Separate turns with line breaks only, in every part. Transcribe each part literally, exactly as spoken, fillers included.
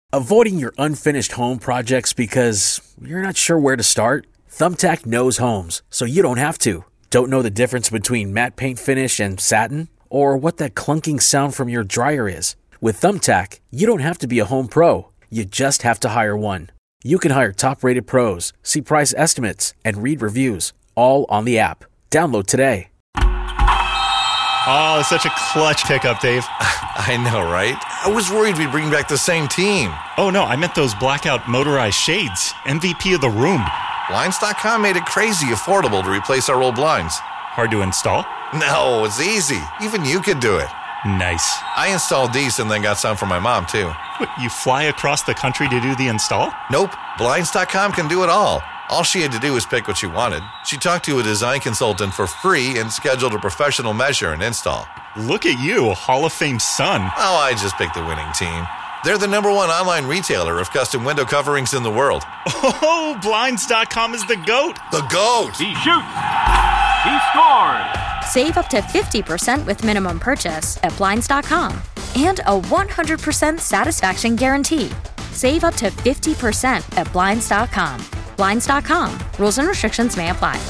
Avoiding your unfinished home projects because you're not sure where to start? Thumbtack knows homes, so you don't have to. Don't know the difference between matte paint finish and satin? Or what that clunking sound from your dryer is? With Thumbtack, you don't have to be a home pro. You just have to hire one. You can hire top-rated pros, see price estimates, and read reviews, all on the app. Download today.
Oh, such a clutch pickup, Dave.
I know, right? I was worried we'd bring back the same team.
Oh, no, I meant those blackout motorized shades. M V P of the room.
Blinds dot com made it crazy affordable to replace our old blinds.
Hard to install?
No, it's easy. Even you could do it.
Nice.
I installed these and then got some for my mom, too.
What, you fly across the country to do the install?
Nope. Blinds dot com can do it all. All she had to do was pick what she wanted. She talked to a design consultant for free and scheduled a professional measure and install.
Look at you, a Hall of Fame son.
Oh, I just picked the winning team. They're the number one online retailer of custom window coverings in the world.
Oh, Blinds dot com is the GOAT.
The GOAT!
He shoots. He scores.
Save up to fifty percent with minimum purchase at Blinds dot com. And a one hundred percent satisfaction guarantee. Save up to fifty percent at Blinds dot com. Blinds dot com. Rules and restrictions may apply.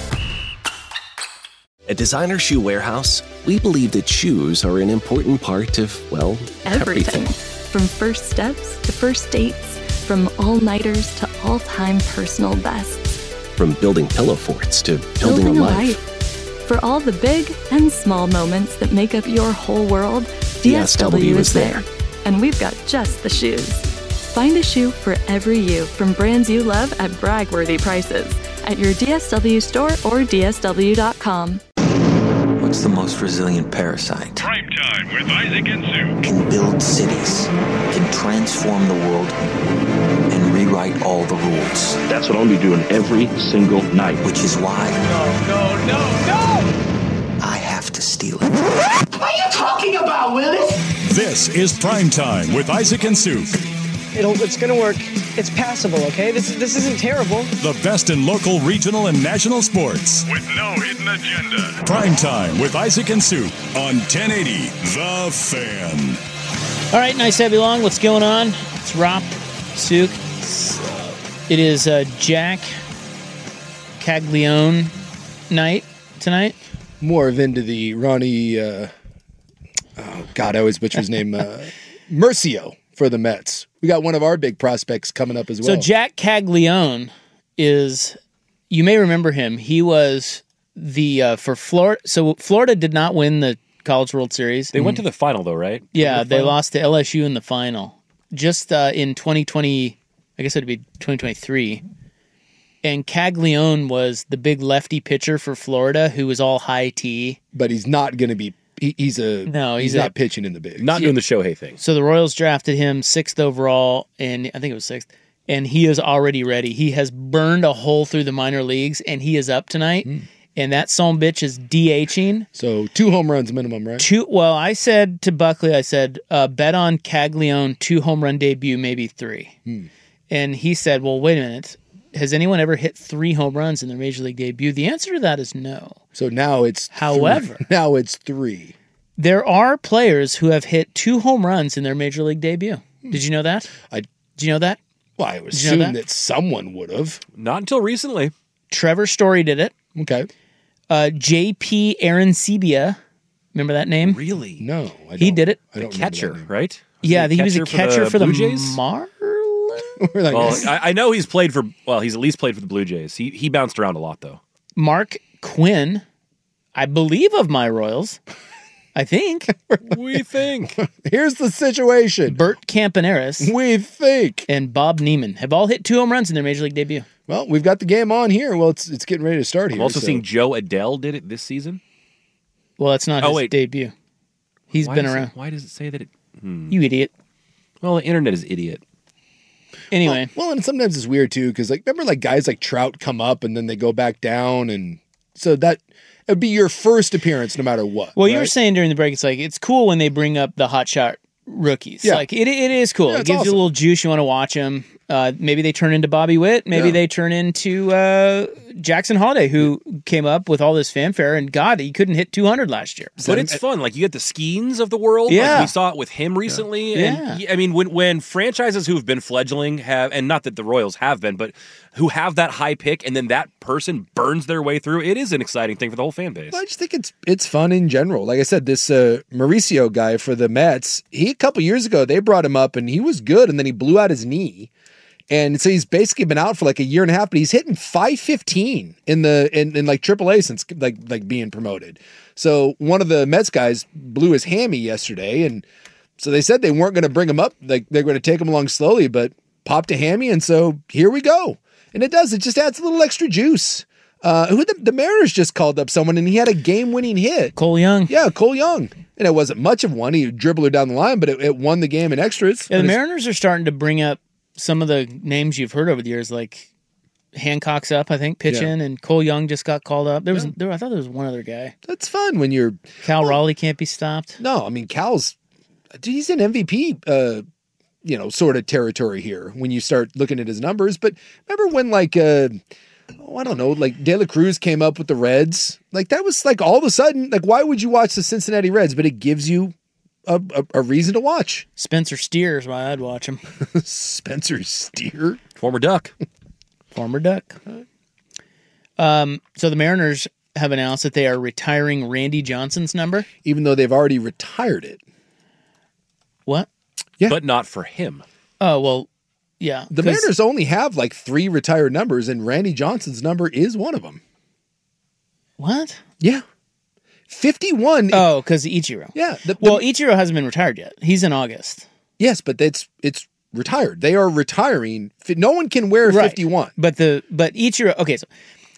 At Designer Shoe Warehouse, we believe that shoes are an important part of, well, everything.
everything. From first steps to first dates, from all-nighters to all-time personal bests.
From building pillow forts to building, building a, a life.
life. For all the big and small moments that make up your whole world, D S W, D S W is there. there. And we've got just the shoes. Find a shoe for every you from brands you love at brag-worthy prices at your D S W store or D S W dot com.
What's the most resilient parasite?
Prime Time with Isaac and Sue.
Can build cities, can transform the world, and rewrite all the rules.
That's what I'll be doing every single night.
Which is why...
No, no, no, no!
I have to steal it.
What are you talking about, Willis?
This is Prime Time with Isaac and Sue.
It'll, it's going to work. It's passable, okay? This, this isn't terrible.
The best in local, regional, and national sports.
With no hidden agenda.
Prime Time with Isaac and Sue on ten eighty The Fan.
All right, nice to have you along. What's going on? It's Rob, Suk. It is uh, Jack Caglione night tonight.
More of into the Ronnie, uh, oh, God, I always butcher his name, uh, Murcio for the Mets. We got one of our big prospects coming up as well.
So Jack Caglione is, you may remember him. He was the, uh, for Florida. So Florida did not win the College World Series.
They mm. went to the final though, right?
Yeah,
the
they lost to L S U in the final. Just uh, in twenty twenty, I guess it'd be twenty twenty-three. And Caglione was the big lefty pitcher for Florida who was all high T.
But he's not going to be He, he's a
no.
He's,
he's
not
a,
pitching in the big.
Not doing the Shohei thing.
So the Royals drafted him sixth overall, and I think it was sixth. And he is already ready. He has burned a hole through the minor leagues, and he is up tonight. Mm. And that son bitch is DHing.
So two home runs minimum, right?
Two. Well, I said to Buckley, I said uh, bet on Caglione two home run debut, maybe three. Mm. And he said, "Well, wait a minute. Has anyone ever hit three home runs in their major league debut?" The answer to that is no.
So now it's
however
three. now it's three.
There are players who have hit two home runs in their major league debut. Did you know that?
I
Did you know that?
Well, I would assume that? that someone would have.
Not until recently.
Trevor Story did it.
Okay.
Uh, J P Arancibia. Remember that name?
Really?
No. I don't.
He did it.
I don't
the catcher, right?
Was yeah, he, he was a catcher for the,
for the Blue Jays?
Marlins.
Well, I, I know he's played for, well, he's at least played for the Blue Jays. He, he bounced around a lot, though.
Mark Quinn, I believe of my Royals. I think.
We think.
Here's the situation.
Bert Campaneris.
We think.
And Bob Neiman have all hit two home runs in their major league debut.
Well, we've got the game on here. Well, it's it's getting ready to start here.
I'm also
so.
seeing Joe Adele did it this season.
Well, that's not
oh,
his
wait.
debut. He's
why
been
does
around.
It, why does it say that it... Hmm.
You idiot.
Well, the internet is idiot.
Anyway.
Well, well, and sometimes it's weird, too, because, like, remember, like, guys like Trout come up and then they go back down, and so that... It'd be your first appearance no matter what.
Well,
right?
you were saying during the break, it's like, it's cool when they bring up the hotshot rookies.
Yeah.
Like, it it is cool.
Yeah,
it gives
awesome.
you a little juice. You want to watch them. Uh, maybe they turn into Bobby Witt. Maybe
yeah.
they turn into uh, Jackson Holiday, who came up with all this fanfare, and God, he couldn't hit two hundred last year.
But it's fun. Like, you get the Skeens of the world.
Yeah.
Like we saw it with him recently.
Yeah.
And he- I mean, when, when franchises who have been fledgling have, and not that the Royals have been, but who have that high pick and then that person burns their way through, it is an exciting thing for the whole fan base.
I just think it's it's fun in general. Like I said, this uh, Mauricio guy for the Mets, he a couple years ago, they brought him up and he was good, and then he blew out his knee. And so he's basically been out for like a year and a half, but he's hitting five fifteen in the in, in like triple A since like like being promoted. So one of the Mets guys blew his hammy yesterday, and so they said they weren't going to bring him up, like they're going to take him along slowly, but popped a hammy, and so here we go. And it does, it just adds a little extra juice. Uh, who the, the Mariners just called up someone, and he had a game-winning hit.
Cole Young.
Yeah, Cole Young. And it wasn't much of one. He dribbled her down the line, but it, it won the game in extras.
Yeah, the
And it's-
Mariners are starting to bring up some of the names you've heard over the years, like Hancock's up, I think, pitching,
Yeah.
and Cole Young just got called up. There was, there, I thought there was one other guy.
That's fun when you're
Cal Raleigh can't be stopped.
No, I mean Cal's, dude, he's in M V P, uh, you know, sort of territory here when you start looking at his numbers. But remember when like, uh, oh, I don't know, like De La Cruz came up with the Reds, like that was like all of a sudden, like why would you watch the Cincinnati Reds? But it gives you a, a, a reason to watch.
Spencer Steer is why I'd watch him.
Spencer Steer,
former Duck,
former Duck. Um, so the Mariners have announced that they are retiring Randy Johnson's number,
even though they've already retired it.
What?
Yeah,
but not for him.
Oh well, yeah.
The Mariners only have like three retired numbers, and Randy Johnson's number is one of them.
What?
Yeah. fifty-one.
Oh, because Ichiro.
Yeah. The, the,
well, Ichiro hasn't been retired yet. He's in August.
Yes, but it's it's retired. They are retiring. No one can wear
Right.
fifty-one.
But the but Ichiro. Okay, so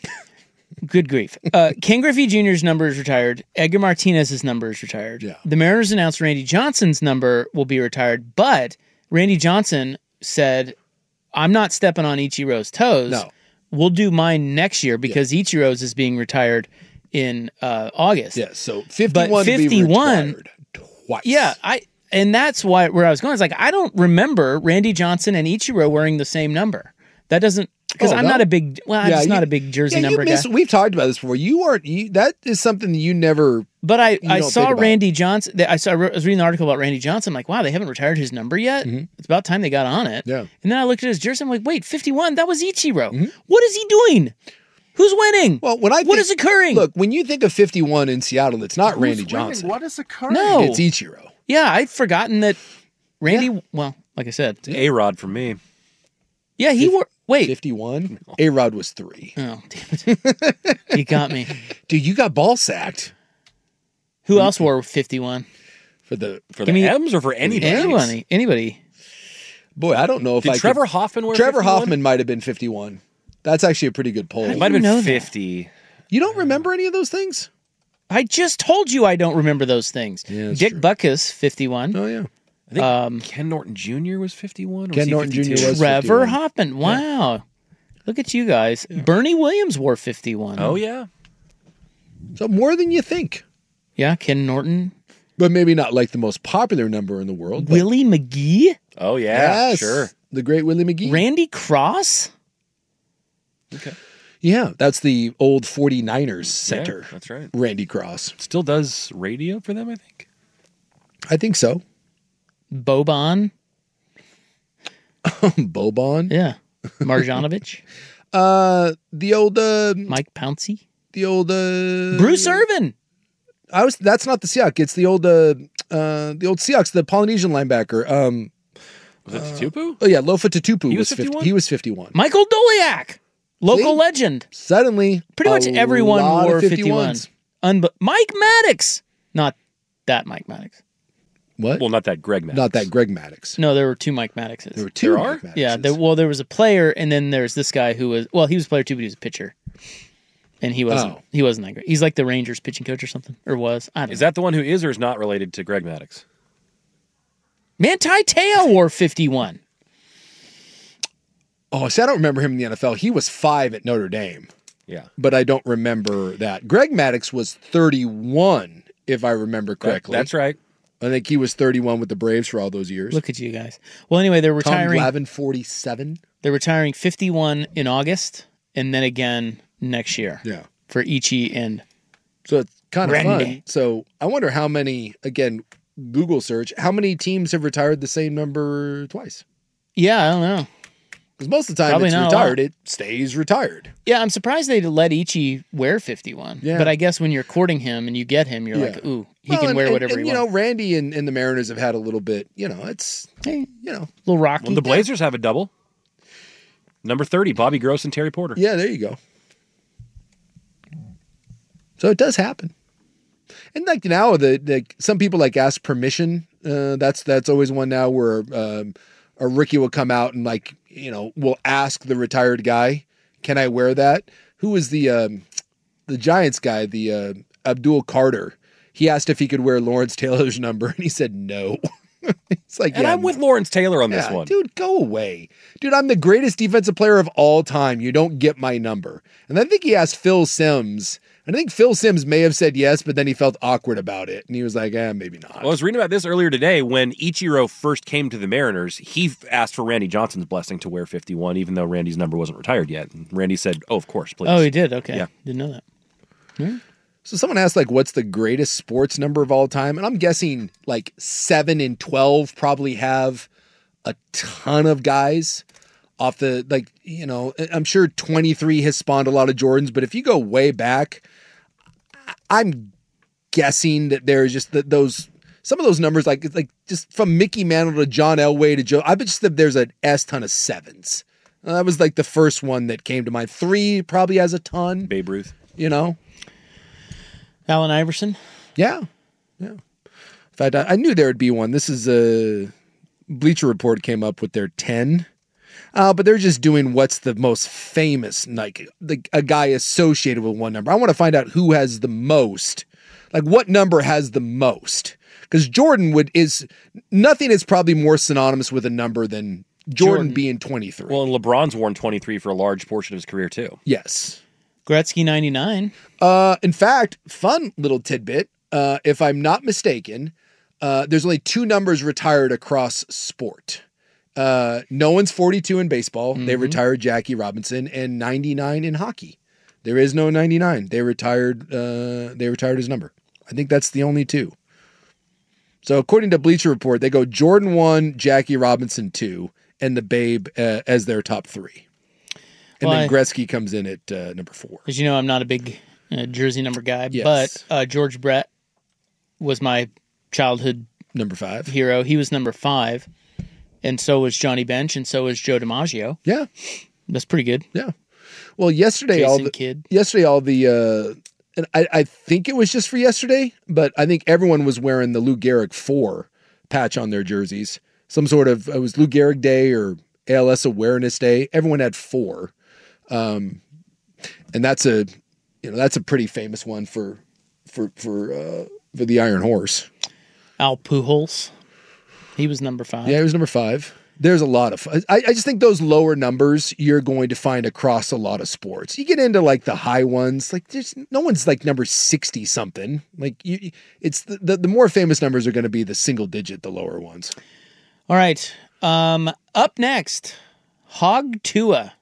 good grief. Uh, Ken Griffey Junior's number is retired. Edgar Martinez's number is retired.
Yeah.
The Mariners announced Randy Johnson's number will be retired, but Randy Johnson said, "I'm not stepping on Ichiro's toes.
No.
We'll do mine next year because Ichiro's is being retired in uh, August."
Yes, so fifty-one
But
to be
fifty-one
retired twice.
Yeah, I and that's why where I was going. It's like I don't remember Randy Johnson and Ichiro wearing the same number. That doesn't because
Oh,
I'm
no?
not a big well, I'm
Yeah,
just
you-
not a big jersey
yeah, you
number
miss-
guy.
We've talked about this before. You aren't. You, that is something that you never.
But I,
you
I
don't
saw
think about.
Randy Johnson. I saw I was reading an article about Randy Johnson. I'm like, wow, they haven't retired his number yet. It's about time they got on it.
Mm-hmm. Yeah.
And then I looked at his jersey. I'm like, wait, fifty-one. That was Ichiro. What is he doing? Who's winning?
Well, when I
what
think-
is occurring?
Look, when you think of fifty-one in Seattle, it's not Randy Johnson.
What is occurring?
No,
It's Ichiro.
Yeah, I'd forgotten that Randy. Well, like I said,
A Rod for me.
Yeah, he wore. Wait,
fifty-one. A Rod was three.
Oh, damn it! He got me,
dude. You got ball sacked.
Who else wore fifty-one?
For the
For
Give
the
me-
M's or for anybody?
Anybody? Anybody?
Boy, I don't know if
Did
I
Trevor
could,
Hoffman wear
Trevor
fifty-one?
Hoffman might have been fifty-one. That's actually a pretty good poll.
How do
It might
you
have
know
been
that?
fifty.
You don't remember any of those things?
I just told you I don't remember those things.
Yeah, that's
Dick
true.
Buckus, fifty-one.
Oh yeah.
I think
Um,
Ken Norton Junior was fifty-one. Or
Ken
was he
Norton Junior
fifty-two?
was
Trevor
fifty-one.
Hoffman. Wow. Look at you guys. Bernie Williams wore fifty-one.
Oh yeah.
So more than you think,
Yeah, Ken Norton.
but maybe not like the most popular number in the world. But
Willie McGee.
Oh yeah.
yes,
Sure.
the great Willie McGee.
Randy Cross.
Okay.
Yeah, that's the old forty-niners center.
Yeah, that's right.
Randy Cross.
Still does radio for them, I think.
I think so.
Boban.
Boban.
Yeah. Marjanovic.
Uh, the old uh,
Mike Pouncey.
the old uh,
Bruce Irvin.
I was. That's not the Seahawks. It's the old uh, uh, the old Seahawks. The Polynesian linebacker. Um,
Was it Tupu?
oh yeah, Lofa Tatupu
He
was
was
fifty.
fifty-one?
He was fifty-one.
Michael Doliak. Local
See?
legend.
Suddenly,
Pretty much
a
everyone
lot
wore
of
fifty-one.
fifty-ones.
Unbe- Mike Maddox. Not that Mike Maddox.
What?
Well, not that Greg Maddox.
Not that Greg Maddox.
No, there were two Mike Maddoxes.
There were two.
There
Mike
are?
Maddoxes.
Yeah, there, well, there was a player, and then there's this guy who was well, he was a player too, but he was a pitcher, and he wasn't.
Oh.
He wasn't that great. He's like the Rangers pitching coach or something, or was. I don't
Is
know.
that the one who is or is not related to Greg Maddox?
Manti Te'o wore fifty-one.
Oh, see, I don't remember him in the N F L. He was five at Notre Dame,
Yeah.
but I don't remember that. Greg Maddox was thirty-one, if I remember
That-
correctly.
that's right.
I think he was thirty-one with the Braves for all those years.
Look at you guys. Well, anyway, they're
Tom
retiring.
Glavine, forty-seven.
They're retiring fifty-one in August, and then again next year.
Yeah.
For Ichi and
So it's kind of
Randy.
fun. So I wonder how many, again, Google search, how many teams have retired the same number twice?
Yeah, I don't know.
Because most of the time
Probably
it's
not a
retired,
lot.
it stays retired.
Yeah, I'm surprised they let Ichi wear fifty-one.
Yeah.
But I guess when you're courting him and you get him, you're like,
Yeah.
ooh, he
Well,
can
and-
wear
and-
whatever
and,
he
you
wants.
know, Randy and, and the Mariners have had a little bit, you know, it's,
hey,
you know.
A little rocky.
Well, the Blazers have a double. Number thirty, Bobby Gross and Terry Porter.
Yeah, there you go. So it does happen. And like now, the, the some people like ask permission. Uh, that's that's always one now where um, a rookie will come out and like you know will ask the retired guy, "Can I wear that?" Who was the um, the Giants guy? The uh, Abdul Carter. He asked if he could wear Lawrence Taylor's number, and he said no. It's like,
And
yeah,
I'm with Lawrence Taylor on this
yeah,
one.
dude, go away. Dude, I'm the greatest defensive player of all time. You don't get my number. And I think he asked Phil Simms. And I think Phil Simms may have said yes, but then he felt awkward about it. And he was like, eh, maybe not.
Well, I was reading about this earlier today. When Ichiro first came to the Mariners, he f- asked for Randy Johnson's blessing to wear fifty-one, even though Randy's number wasn't retired yet. And Randy said, oh, of course, please.
Oh, he did? Okay.
Yeah.
Didn't know that. Hmm.
So someone asked, like, what's the greatest sports number of all time? And I'm guessing like seven and twelve probably have a ton of guys off the, like, you know, I'm sure twenty-three has spawned a lot of Jordans, but if you go way back, I'm guessing that there's just that those, some of those numbers, like, like just from Mickey Mantle to John Elway to Joe, I bet just that there's an S ton of sevens. Uh, that was like the first one that came to mind. Three probably has a ton.
Babe Ruth.
You know?
Allen Iverson?
Yeah. Yeah. In fact, I, I knew there would be one. This is a Bleacher Report came up with their ten. Uh, but they're just doing what's the most famous, like the, a guy associated with one number. I want to find out who has the most, like what number has the most. Because Jordan would is nothing is probably more synonymous with a number than Jordan,
Jordan.
being twenty-three.
Well, and LeBron's worn twenty-three for a large portion of his career, too.
Yes.
Gretzky ninety-nine.
Uh, in fact, fun little tidbit. Uh, if I'm not mistaken, uh, there's only two numbers retired across sport. Uh, no one's forty-two in baseball.
Mm-hmm.
They retired Jackie Robinson, and ninety-nine in hockey. There is no ninety-nine. They retired. Uh, they retired his number. I think that's the only two. So according to Bleacher Report, they go Jordan one, Jackie Robinson two, and the Babe uh, as their top three. And
Well,
then
I-
Gretzky comes in at uh, number four.
As you know, I'm not a big uh, jersey number guy,
Yes.
but uh, George Brett was my childhood
number five
hero. He was number five, and so was Johnny Bench, and so was Joe DiMaggio.
Yeah,
that's pretty good.
Yeah. Well, yesterday all
Jason
the
Kidd.
yesterday all the uh, and I, I think it was just for yesterday, but I think everyone was wearing the Lou Gehrig four patch on their jerseys. Some sort of it was Lou Gehrig Day or A L S Awareness Day. Everyone had four, um, and that's a you know that's a pretty famous one for for for uh, for the Iron Horse.
Al Pujols, he was number five.
Yeah, he was number five. There's a lot of, I, I just think those lower numbers you're going to find across a lot of sports. You get into like the high ones, like there's no one's like number sixty something. Like you, it's the, the, the more famous numbers are going to be the single digit, the lower ones.
All right. Um, up next, Hog Tua.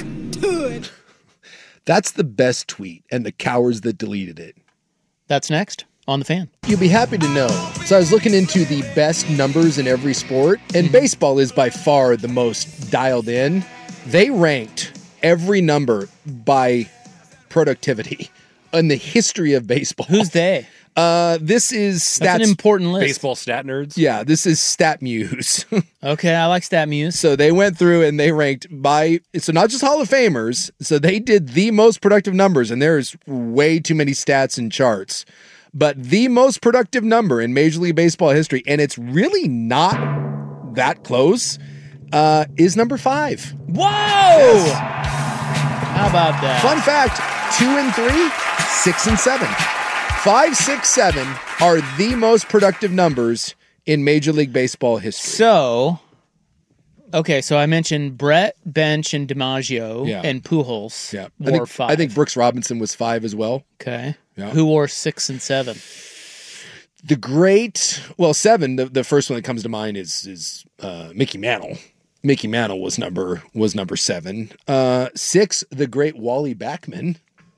That's the best tweet and the cowards that deleted it.
That's next on The Fan.
You'll be happy to know. So I was looking into the best numbers in every sport, and baseball is by far the most dialed in. They ranked every number by productivity in the history of baseball.
Who's they?
Uh, this is stats.
That's an important list.
Baseball stat nerds.
Yeah, this is StatMuse.
Okay, I like StatMuse.
So they went through and they ranked by, so not just Hall of Famers. So they did the most productive numbers, and there's way too many stats and charts. But the most productive number in Major League Baseball history, and it's really not that close, uh, is number five.
Whoa!
Yes.
How about that?
Fun fact, two and three, six and seven. Five, six, seven are the most productive numbers in Major League Baseball history.
So, okay, so I mentioned Brett, Bench, and DiMaggio
Yeah.
and Pujols
Yeah,
wore
I think,
five.
I think Brooks Robinson was five as well.
Okay.
Yeah.
Who wore six and seven?
The great, well, seven. The, the first one that comes to mind is is uh, Mickey Mantle. Mickey Mantle was number was number seven. Uh, six, the great Wally Backman.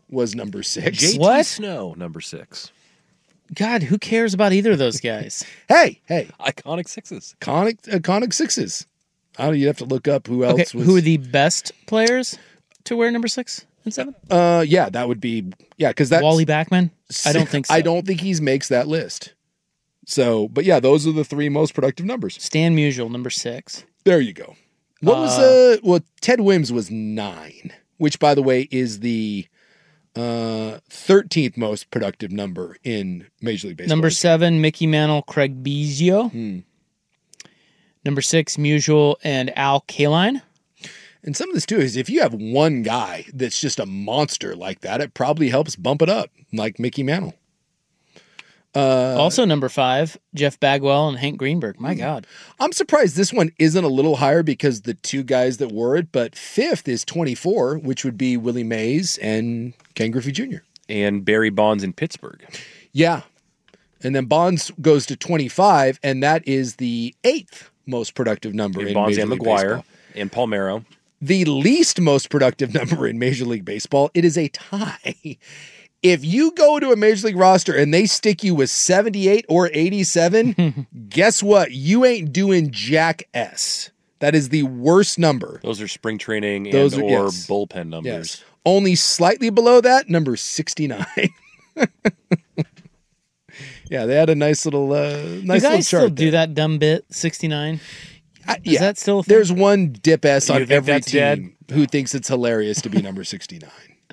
was number six.
J T
What?
Snow, number six.
God, who cares about either of those guys?
Hey, hey,
Iconic sixes.
iconic, iconic sixes. I don't. You have to look up who else
Okay,
was.
who are the best players to wear number six and seven?
Uh, yeah, that would be yeah, because that
Wally Backman? I don't think so.
I don't think he makes that list. So, but yeah, those are the three most productive numbers.
Stan Musial, number six.
There you go. What was uh? Well, Ted Williams was nine, which, by the way, is the uh thirteenth most productive number in Major League Baseball.
Number seven, Mickey Mantle, Craig Biggio.
Hmm.
Number six, Musial and Al Kaline.
And some of this too is if you have one guy that's just a monster like that, it probably helps bump it up, like Mickey Mantle. Uh,
also, number five, Jeff Bagwell and Hank Greenberg. My God.
I'm surprised this one isn't a little higher because the two guys that wore it, but fifth is twenty-four, which would be Willie Mays and Ken Griffey Junior
And Barry Bonds in Pittsburgh.
Yeah. And then Bonds goes to twenty-five, and that is the eighth most productive number
And
in
Bonds
Major
and
League
McGuire
Baseball.
and Palmeiro.
The least most productive number in Major League Baseball, it is a tie. If you go to a Major League roster and they stick you with seventy-eight or eighty-seven, guess what? You ain't doing jack S. That is the worst number.
Those are spring training
Those
and
are-
or
yes.
bullpen numbers.
Yes. Only slightly below that, number sixty-nine. Yeah, they had a nice little, uh, nice
you
little
guys still
chart.
do that dumb bit, sixty-nine?
I,
Is
yeah,
that still a thing?
There's one dip S
You
on
think
every
that's
team
dead?
who thinks it's hilarious to be number sixty-nine.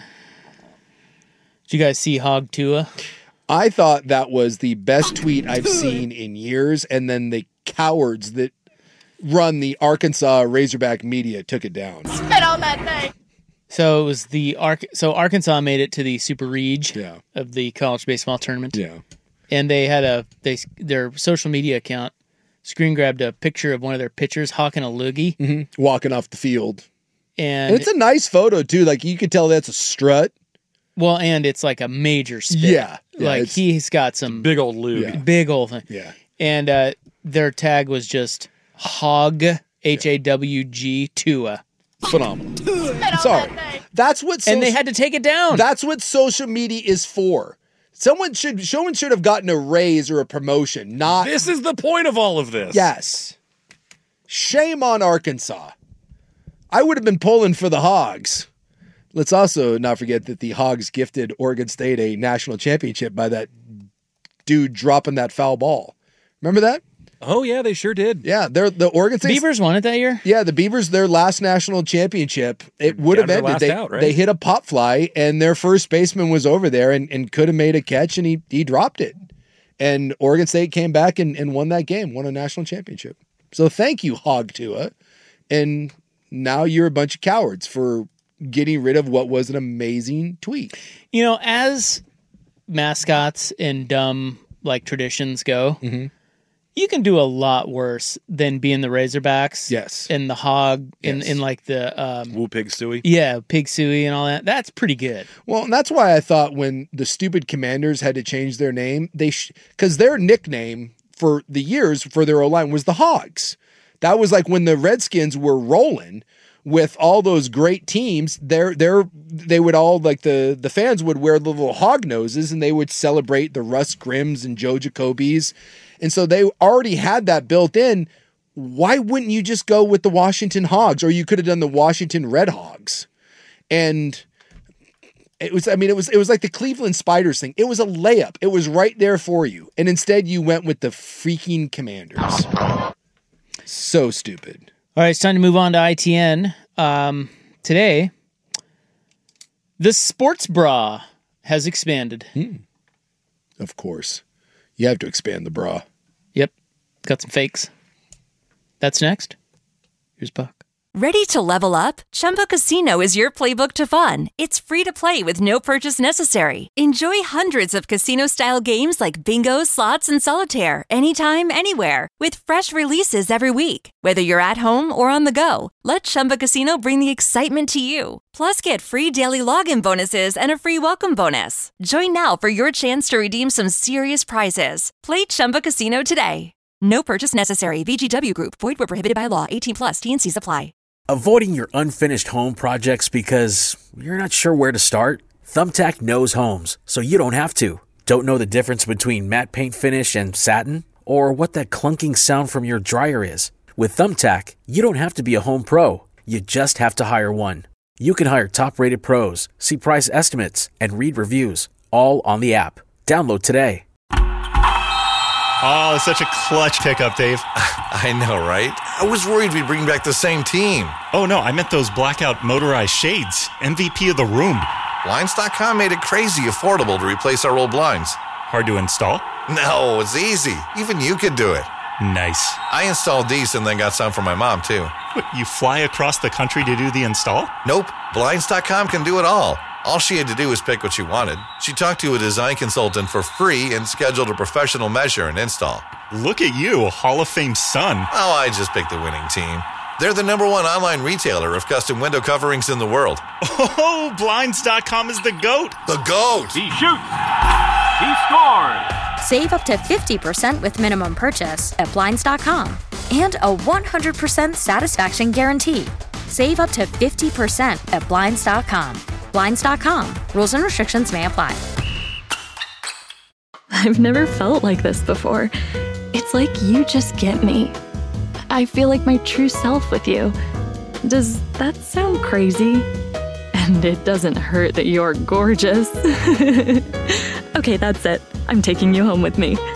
Did you guys see Hog Tua?
I thought that was the best tweet I've seen in years, and then the cowards that run the Arkansas Razorback media took it down.
Spit on that thing.
So it was the Ark. So Arkansas made it to the Super Reg
Yeah.
of the college baseball tournament.
Yeah.
And they had a they their social media account screen grabbed a picture of one of their pitchers hawking a loogie,
Mm-hmm. Walking off the field.
and,
And it's a nice photo, too. Like, you could tell that's a strut.
well, and it's like a major spit.
Yeah. Yeah,
like
it's-
he's got some
Big old lube.
Yeah.
big old thing.
Yeah.
And uh, their tag was just Hog H A W G Tua,
Phenomenal.
Spit on
Sorry.
that thing.
That's what social,
and they had to take it down.
That's what social media is for. Someone should someone should have gotten a raise or a promotion, not
This is the point of all of this.
Yes. Shame on Arkansas. I would have been pulling for the Hogs. Let's also not forget that the Hogs gifted Oregon State a national championship by that dude dropping that foul ball. Remember that?
Oh, yeah, they sure did.
Yeah, they're the Oregon State
Beavers won it that year.
Yeah, the Beavers, their last national championship, it would have
Down to
ended.
their last
They,
out, right?
they hit a pop fly, and their first baseman was over there and, and could have made a catch, and he he dropped it. And Oregon State came back and, and won that game, won a national championship. So thank you, Hog Tua. And now you're a bunch of cowards for getting rid of what was an amazing tweet.
You know, as mascots and dumb like traditions go,
Mm-hmm.
you can do a lot worse than being the Razorbacks.
Yes.
And the hog in,
Yes.
in like the um
Woo Pig Suey.
yeah, Pig Suey and all that. That's pretty good.
Well, and that's why I thought when the stupid Commanders had to change their name, they because their nickname for the years for their O-line was the Hogs. That was like when the Redskins were rolling with all those great teams. They're, they're, they would all, like the, the fans would wear the little hog noses and they would celebrate the Russ Grimms and Joe Jacobys. And so they already had that built in. Why wouldn't you just go with the Washington Hogs? Or you could have done the Washington Red Hogs. And it was, I mean, it was, it was like the Cleveland Spiders thing. It was a layup. It was right there for you. And instead you went with the freaking Commanders. So stupid.
All right, it's time to move on to I T N. Um, today, the sports bra has expanded.
Hmm. Of course. You have to expand the bra.
Yep. Got some fakes. That's next. Here's Buck.
Ready to level up? Chumba Casino is your playbook to fun. It's free to play with no purchase necessary. Enjoy hundreds of casino-style games like bingo, slots, and solitaire anytime, anywhere with fresh releases every week. Whether you're at home or on the go, let Chumba Casino bring the excitement to you. Plus, get free daily login bonuses and a free welcome bonus. Join now for your chance to redeem some serious prizes. Play Chumba Casino today. No purchase necessary. V G W Group. Void where prohibited by law. eighteen plus. T and C's apply.
Avoiding your unfinished home projects because you're not sure where to start? Thumbtack knows homes, so you don't have to. Don't know the difference between matte paint finish and satin? Or what that clunking sound from your dryer is? With Thumbtack, you don't have to be a home pro. You just have to hire one. You can hire top-rated pros, see price estimates, and read reviews, all on the app. Download today.
Oh, it's such a clutch pickup, Dave.
I know, right? I was worried we'd bring back the same team.
Oh, no, I meant those blackout motorized shades. M V P of the room.
Blinds dot com made it crazy affordable to replace our old blinds.
Hard to install?
No, it's easy. Even you could do it.
Nice.
I installed these and then got some for my mom, too.
What, you fly across the country to do the install?
Nope. Blinds dot com can do it all. All she had to do was pick what she wanted. She talked to a design consultant for free and scheduled a professional measure and install.
Look at you, a Hall of Fame son.
Oh, I just picked the winning team. They're the number one online retailer of custom window coverings in the world.
Oh, Blinds dot com is the GOAT.
The GOAT.
He shoots. He scores.
Save up to fifty percent with minimum purchase at Blinds dot com. And a one hundred percent satisfaction guarantee. Save up to fifty percent at Blinds dot com. Blinds dot com. Rules and restrictions may apply.
I've never felt like this before. It's like you just get me. I feel like my true self with you. Does that sound crazy? And it doesn't hurt that you're gorgeous. Okay, that's it. I'm taking you home with me.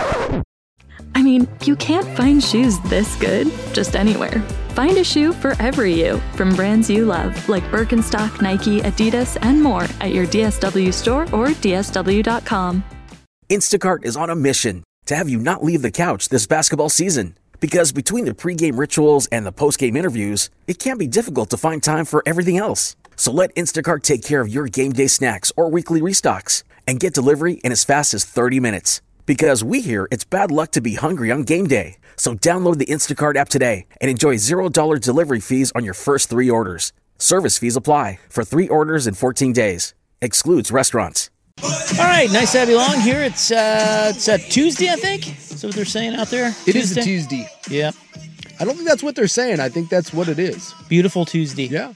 I mean, you can't find shoes this good just anywhere. Find a shoe for every you from brands you love, like Birkenstock, Nike, Adidas, and more at your D S W store or D S W dot com.
Instacart is on a mission to have you not leave the couch this basketball season. Because between the pregame rituals and the postgame interviews, it can be difficult to find time for everything else. So let Instacart take care of your game day snacks or weekly restocks and get delivery in as fast as thirty minutes. Because we hear it's bad luck to be hungry on game day. So download the Instacart app today and enjoy zero dollars delivery fees on your first three orders. Service fees apply for three orders in fourteen days. Excludes restaurants.
All right, nice to have you along here. It's uh, it's a Tuesday, I think. Is that what they're saying out there?
It is a Tuesday.
Yeah.
I don't think that's what they're saying. I think that's what it is.
Beautiful Tuesday.
Yeah.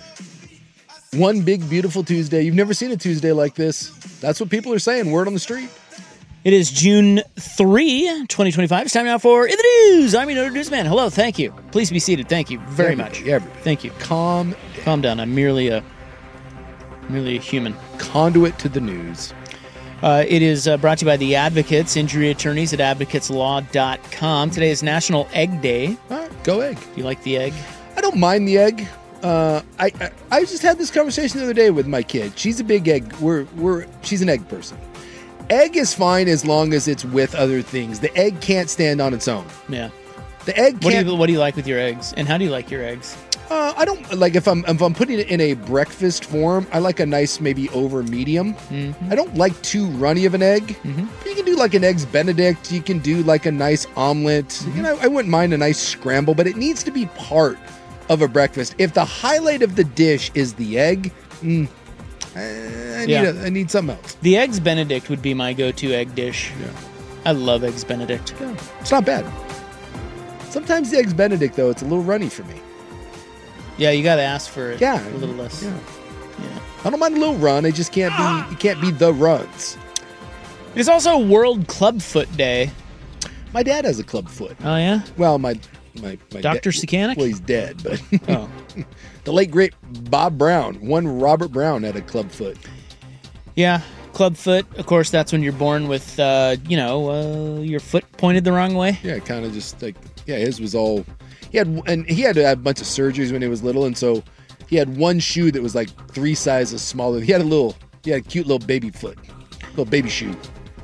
One big, beautiful Tuesday. You've never seen a Tuesday like this. That's what people are saying. Word on the street.
It is June third, twenty twenty-five. It's time now for In the News. I'm your newsman. Hello, thank you. Please be seated. Thank you very
Everybody,
much.
Everybody.
Thank you.
Calm down.
Calm down. I'm merely a merely a human.
Conduit to the news.
Uh, it is uh, brought to you by The Advocates, injury attorneys at advocates law dot com. Today is National Egg Day.
All right, go egg.
Do you like the egg?
I don't mind the egg. Uh, I, I I just had this conversation the other day with my kid. She's a big egg. We're we're she's an egg person. Egg is fine as long as it's with other things. The egg can't stand on its own.
Yeah.
The egg
What
can't.
do you What do you like with your eggs? And how do you like your eggs?
Uh, I don't like if I'm if I'm putting it in a breakfast form. I like a nice maybe over medium.
Mm-hmm.
I don't like too runny of an egg.
Mm-hmm.
You can do like an eggs Benedict. You can do like a nice omelet.
Mm-hmm.
You know, I wouldn't mind a nice scramble, but it needs to be part of a breakfast. If the highlight of the dish is the egg, mm, I, I need
Yeah.
a, I need something else.
The Eggs Benedict would be my go-to egg dish.
Yeah.
I love Eggs Benedict.
Yeah, it's not bad. Sometimes the eggs Benedict though, it's a little runny for me.
Yeah, you got to ask for it.
Yeah,
a little less.
Yeah.
Yeah.
I don't mind a little run. I just can't be. You can't be the runs.
It is also World Clubfoot Day.
My dad has a club foot.
Oh yeah.
Well, my my, my
Doctor
da-
Sekanic?
Well, he's dead, but
Oh.
the late great Bob Brown, one Robert Brown, had a club foot.
Yeah, clubfoot. Of course, that's when you're born with, uh, you know, uh, your foot pointed the wrong way.
Yeah, kind of just like yeah, his was all. He had and he had to have a bunch of surgeries when he was little, and so he had one shoe that was like three sizes smaller. He had a little, he had a cute little baby foot, little baby shoe.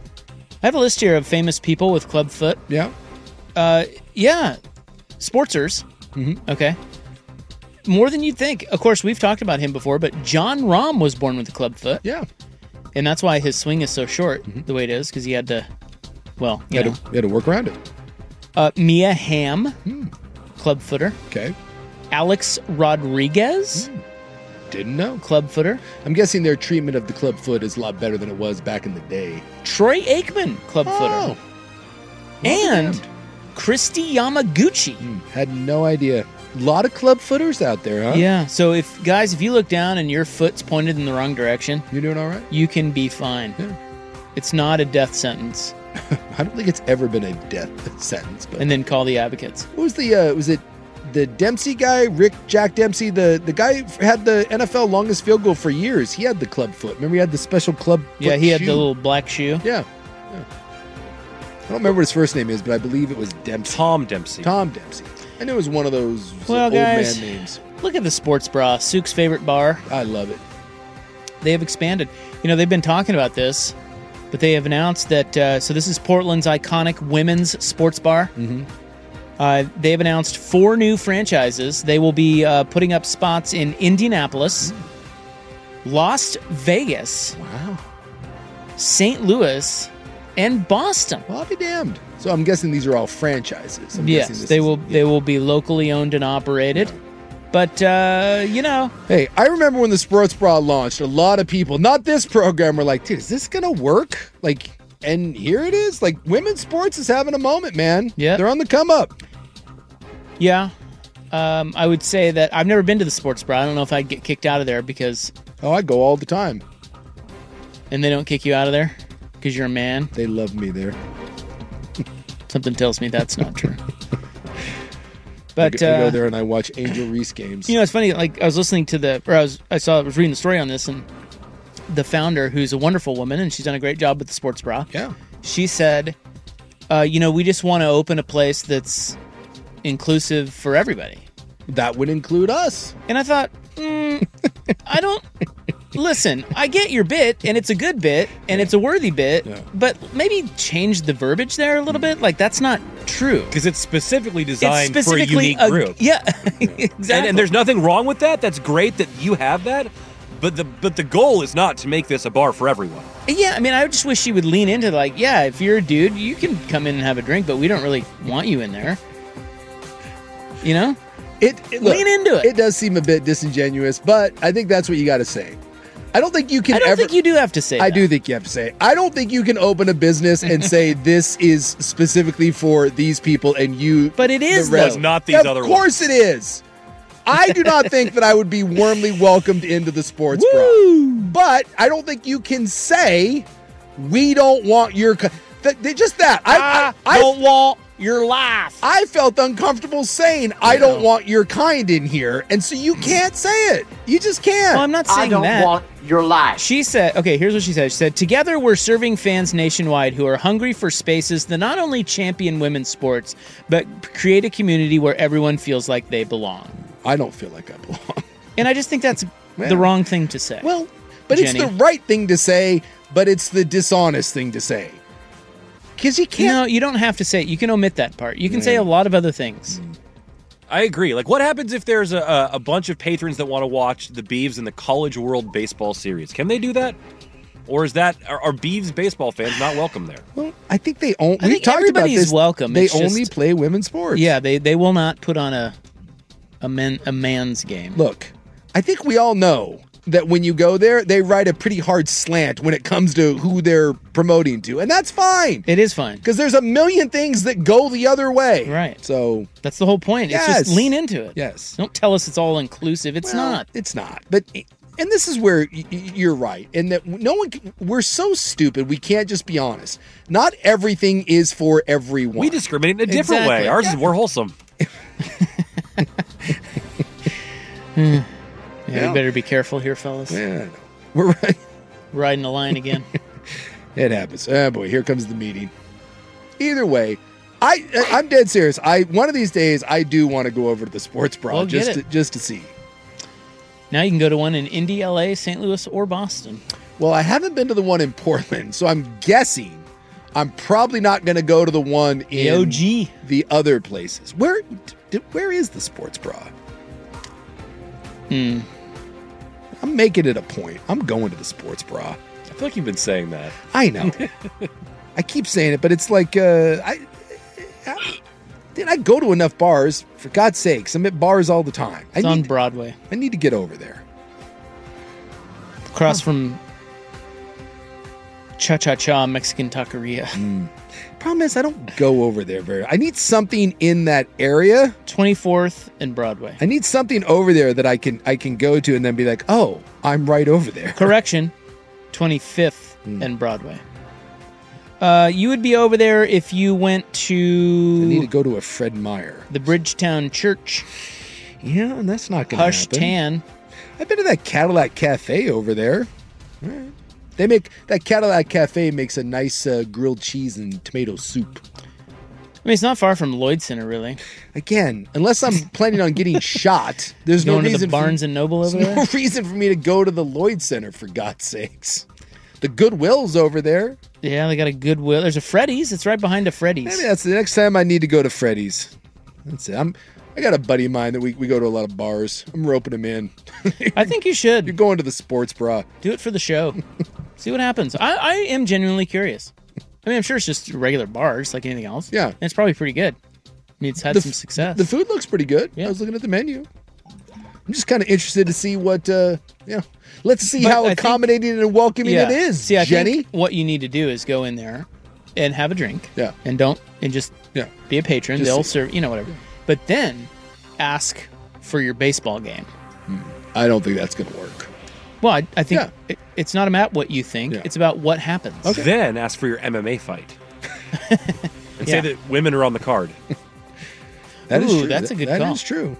I have a list here of famous people with clubfoot.
Yeah.
Uh, yeah, sportsers.
Mm-hmm.
Okay. More than you'd think. Of course, we've talked about him before, but John Rahm was born with a clubfoot.
Yeah.
And that's why his swing is so short mm-hmm. the way it is, because he had to, well, you
he had,
know.
to, he had to work around it.
Uh, Mia Hamm,
hmm.
clubfooter.
Okay.
Alex Rodriguez.
Hmm. Didn't know.
Clubfooter.
I'm guessing their treatment of the club foot is a lot better than it was back in the day.
Troy Aikman, clubfooter.
Oh.
And Christy Yamaguchi.
Hmm. Had no idea. lot of club footers out there, huh?
Yeah. So if guys, if you look down and your foot's pointed in the wrong direction,
you're doing all right.
You can be fine.
Yeah.
It's not a death sentence.
I don't think it's ever been a death sentence. But
and then call the advocates.
What was the? Uh, was it the Dempsey guy, Rick Jack Dempsey? The the guy had the N F L longest field goal for years. He had the club foot. Remember, he had the special club.
Yeah,
foot
he had
shoe?
the little black shoe.
Yeah. yeah. I don't remember what his first name is, but I believe it was Dempsey.
Tom Dempsey.
Tom Dempsey. I knew it was one of those
well,
old
guys,
man names.
Look at the Sports Bra, Sook's favorite bar.
I love it.
They have expanded. You know, they've been talking about this, but they have announced that. Uh, so this is Portland's iconic women's sports bar.
Mm-hmm.
Uh, they have announced four new franchises. They will be uh, putting up spots in Indianapolis, mm. Las Vegas,
wow,
Saint Louis, and Boston.
Well, I'll be damned. So I'm guessing these are all franchises. I'm
yes,
this
they
is,
will.
yeah.
They will be locally owned and operated. Yeah. But uh, you know,
hey, I remember when the Sports Bra launched. A lot of people, not this program, were like, "Dude, is this gonna work?" Like, and here it is. Like, women's sports is having a moment, man.
Yeah,
they're on the come up.
Yeah, um, I would say that I've never been to the Sports Bra. I don't know if I'd get kicked out of there because
oh, I go all the time,
and they don't kick you out of there because you're a man.
They love me there.
Something tells me that's not true.
But
I go,
I go
uh,
there and I watch Angel Reese games.
You know, it's funny. Like I was listening to the, or I was, I saw, I was reading the story on this, and the founder, who's a wonderful woman, and she's done a great job with the Sports Bra.
Yeah.
She said, uh, you know, we just want to open a place that's inclusive for everybody.
That would include us.
And I thought, mm, I don't. Listen, I get your bit, and it's a good bit, and yeah. it's a worthy bit, yeah. but maybe change the verbiage there a little bit. Like, that's not true.
Because it's specifically designed
it's specifically
for a unique group.
A, yeah, yeah. exactly.
And, and there's nothing wrong with that. That's great that you have that. But the but the goal is not to make this a bar for everyone.
Yeah, I mean, I just wish she would lean into, like, yeah, if you're a dude, you can come in and have a drink, but we don't really want you in there. You know?
It, it look,
lean into it.
It does seem a bit disingenuous, but I think that's what you got to say. I don't think you can
I don't
ever,
think you do have to say
I
that.
do think you have to say it. I don't think you can open a business and say this is specifically for these people and you.
But it is,
the rest.
though.
Not these
of
other
Of course
ones.
it is. I do not think that I would be warmly welcomed into the Sports
Woo!
Bra. But I don't think you can say we don't want your. Co- th- th- just that. I,
I, I don't I, want your life.
I felt uncomfortable saying I don't want your kind in here, and so you can't say it. You just can't.
Well, I'm not saying
I don't
that.
want your life.
She said, okay, here's what she said. She said, together we're serving fans nationwide who are hungry for spaces that not only champion women's sports, but create a community where everyone feels like they belong.
I don't feel like I belong.
And I just think that's well, the wrong thing to say.
Well, but
Jenny.
It's the right thing to say, but it's the dishonest thing to say. Because you can't.
No, you don't have to say it. You can omit that part. You can yeah. say a lot of other things.
I agree. Like, what happens if there's a, a bunch of patrons that want to watch the Beavs in the College World Baseball Series? Can they do that? Or is that are, are Beavs baseball fans not welcome there?
Well, I think they only.
I think everybody's welcome.
They
it's
only
just,
play women's sports.
Yeah, they they will not put on a a men a man's game.
Look, I think we all know that when you go there, they write a pretty hard slant when it comes to who they're promoting to, and that's fine.
It is fine
because there's a million things that go the other way.
Right.
So
that's the whole point.
Yes.
It's just lean into it.
Yes.
Don't tell us it's all inclusive. It's
well,
not.
It's not. But. And this is where you're right, in that no one. Can, we're so stupid. We can't just be honest. Not everything is for everyone.
We discriminate in a different
exactly.
way. Ours
yeah.
is we're wholesome.
yeah,
yeah,
you better be careful here, fellas.
Yeah, I know. We're right.
Riding the line again.
It happens. Oh boy, here comes the meeting. Either way, I I'm dead serious. I one of these days I do want to go over to the Sports Bra
well,
just
to,
just to see.
Now you can go to one in Indy, L A, Saint Louis, or Boston.
Well, I haven't been to the one in Portland, so I'm guessing I'm probably not going to go to the one in
the O G,
the other places. Where, where is the Sports Bra?
Hmm.
I'm making it a point. I'm going to the Sports Bra.
I feel like you've been saying that.
I know. I keep saying it, but it's like uh, I. I Dude, I go to enough bars. For God's sakes, I'm at bars all the time.
It's
I
on
need,
Broadway.
I need to get over there.
Across oh. from Cha Cha Cha Mexican Taqueria.
Mm. problem is I don't go over there very. I need something in that area.
twenty-fourth and Broadway.
I need something over there that I can I can go to and then be like, oh, I'm right over there.
Correction, twenty-fifth hmm. and Broadway. Uh, you would be over there if you went to...
I need to go to a Fred Meyer.
The Bridgetown Church.
Yeah, and that's not going to happen.
Hush Tan.
I've been to that Cadillac Cafe over there. All right. They make... That Cadillac Cafe makes a nice uh, grilled cheese and tomato soup.
I mean, it's not far from Lloyd Center, really.
Again, unless I'm planning on getting shot, there's
Going
no reason...
to the Barnes
for,
and Noble over
there's
there?
no reason for me to go to the Lloyd Center, for God's sakes. The Goodwill's over there.
Yeah, they got a Goodwill. There's a Freddy's. It's right behind a Freddy's.
Maybe that's the next time I need to go to Freddy's. That's it. I'm. I got a buddy of mine that we, we go to a lot of bars. I'm roping him in.
I think you should.
You're going to the sports bra.
Do it for the show. See what happens. I, I am genuinely curious. I mean, I'm sure it's just regular bars like anything else.
Yeah.
And it's probably pretty good. I mean, it's had
the,
some success.
The food looks pretty good.
Yeah.
I was looking at the menu. I'm just kind of interested to see what, uh, yeah. Let's see
But
how
I
accommodating
think,
and welcoming
yeah.
it is,
See, I
Jenny.
think what you need to do is go in there and have a drink.
Yeah.
And don't, and just
yeah.
be a patron.
Just
They'll
see.
serve, you know, whatever. But then ask for your baseball game.
I don't think that's going to work.
Well, I, I think
Yeah.
it, it's not about what you think.
Yeah.
It's about what happens.
Okay. Then ask for your M M A fight. and
Yeah.
say that women are on the card.
That is
Ooh,
true.
that's a good
That
call.
is true.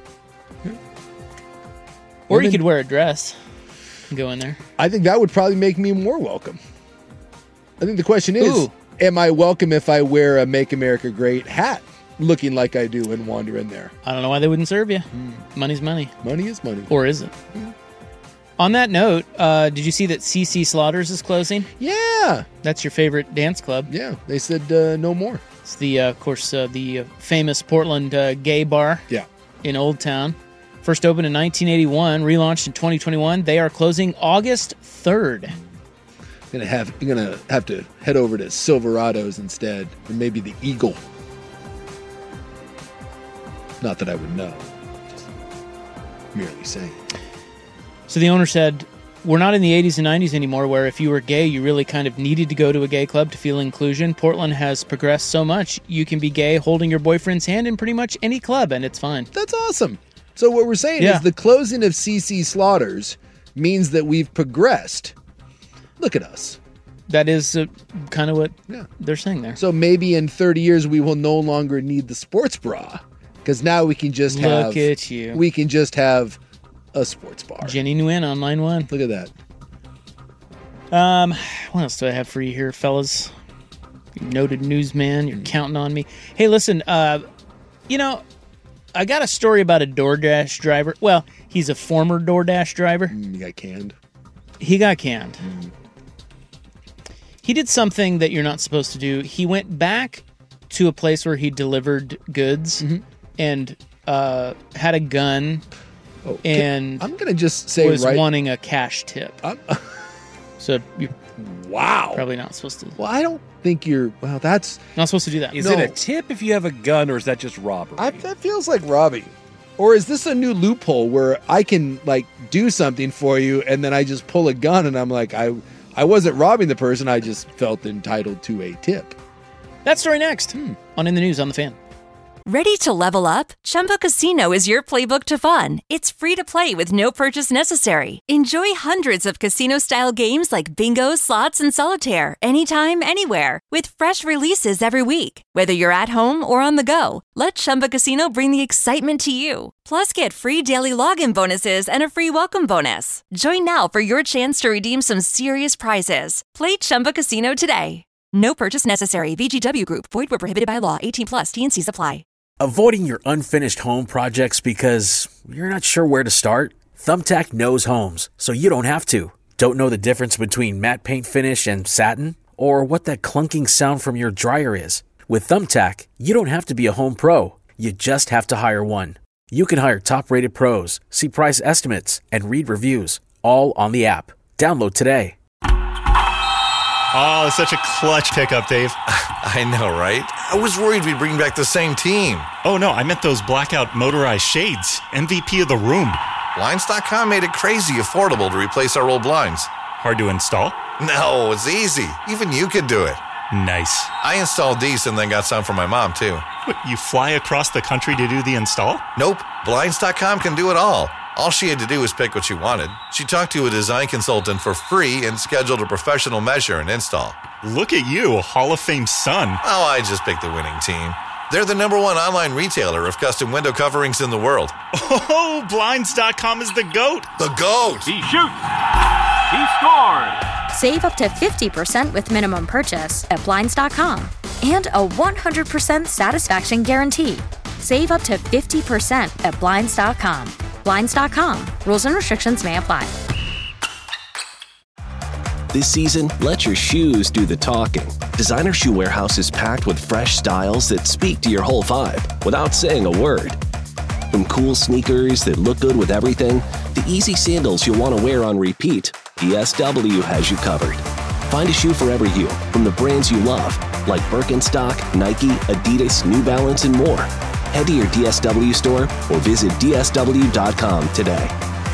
Or
Women-
you could wear a dress and go in there.
I think that would probably make me more welcome. I think the question is,
Ooh.
am I welcome if I wear a Make America Great hat looking like I do and wander in there?
I don't know why they wouldn't serve you. Money's money.
Money is money.
Or is it? On that note, uh, did you see that C C Slaughters is closing?
Yeah.
That's your favorite dance club.
Yeah. They said uh, no more.
It's the, uh, of course, uh, the uh, famous Portland uh, gay bar
Yeah.
in Old Town. First opened in nineteen eighty-one, relaunched in twenty twenty-one. They are closing August third.
Gonna have you're gonna have to head over to Silverados instead, or maybe the Eagle. Not that I would know. Just merely saying.
So the owner said, we're not in the eighties and nineties anymore where if you were gay, you really kind of needed to go to a gay club to feel inclusion. Portland has progressed so much. You can be gay holding your boyfriend's hand in pretty much any club, and it's fine.
That's awesome. So what we're saying
Yeah.
is the closing of C C Slaughters means that we've progressed. Look at us.
That is uh, kind of what
Yeah.
they're saying there.
So maybe in thirty years we will no longer need the sports bra because now we can just have.
Look at you.
We can just have a sports bar.
Jenny Nguyen on line one.
Look at that.
Um, what else do I have for you here, fellas? You noted newsman, you're counting on me. Hey, listen, uh, you know, I got a story about a DoorDash driver. Well, he's a former DoorDash driver.
Mm, he got canned.
He got canned. Mm. He did something that you're not supposed to do. He went back to a place where he delivered goods
mm-hmm.
and uh, had a gun
oh,
and
I'm going to just say
was
right,
wanting a cash tip.
I'm,
so you're
wow.
probably not supposed to.
Well, I don't think you're. Well, that's
not supposed to do that.
Is
No.
it a tip if you have a gun, or is that just robbery?
I, that feels like robbing. Or is this a new loophole where I can like do something for you and then I just pull a gun and I'm like, I I wasn't robbing the person, I just felt entitled to a tip.
That story next
Hmm.
on In the News on the Fan.
Ready to level up? Chumba Casino is your playbook to fun. It's free to play with no purchase necessary. Enjoy hundreds of casino-style games like bingo, slots, and solitaire anytime, anywhere with fresh releases every week. Whether you're at home or on the go, let Chumba Casino bring the excitement to you. Plus, get free daily login bonuses and a free welcome bonus. Join now for your chance to redeem some serious prizes. Play Chumba Casino today. No purchase necessary. V G W Group. Void where prohibited by law. eighteen plus. T and C's apply.
Avoiding your unfinished home projects because you're not sure where to start? Thumbtack knows homes, so you don't have to. Don't know the difference between matte paint finish and satin? Or what that clunking sound from your dryer is? With Thumbtack, you don't have to be a home pro. You just have to hire one. You can hire top-rated pros, see price estimates, and read reviews, all on the app. Download today.
Oh, such a clutch pickup, Dave.
I know, right? I was worried we'd bring back the same team.
Oh, no, I meant those blackout motorized shades. M V P of the room.
Blinds dot com made it crazy affordable to replace our old blinds.
Hard to install?
No, it's easy. Even you could do it.
Nice.
I installed these and then got some for my mom, too.
What, you fly across the country to do the install?
Nope. Blinds dot com can do it all. All she had to do was pick what she wanted. She talked to a design consultant for free and scheduled a professional measure and install.
Look at you, a Hall of Fame son.
Oh, I just picked the winning team. They're the number one online retailer of custom window coverings in the world.
Oh, Blinds dot com is the GOAT.
The GOAT!
He shoots! He scores!
Save up to fifty percent with minimum purchase at Blinds dot com and a one hundred percent satisfaction guarantee. Save up to fifty percent at Blinds dot com. Blinds dot com. Rules and restrictions may apply.
This season, let your shoes do the talking. Designer Shoe Warehouse is packed with fresh styles that speak to your whole vibe without saying a word. From cool sneakers that look good with everything, to easy sandals you'll want to wear on repeat, D S W has you covered. Find a shoe for every you from the brands you love, like Birkenstock, Nike, Adidas, New Balance, and more. Head to your D S W store or visit D S W dot com today.